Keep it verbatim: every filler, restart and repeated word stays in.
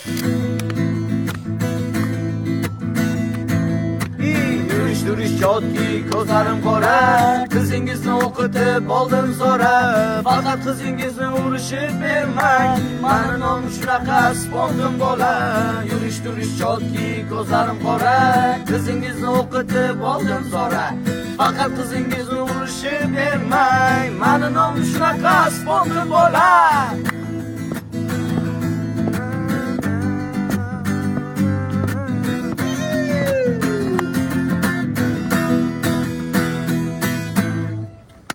Yurish yurish jodki ko'zlarim qora, qizingizni o'qitib oldim zora. Faqat qizingizni urishib bermang, mani nom shunaqa spondim bola. Yurish yurish jodki ko'zlarim qora, qizingizni o'qitib oldim zora. Faqat qizingizni urishib bermang, mani nom shunaqa spondim bola.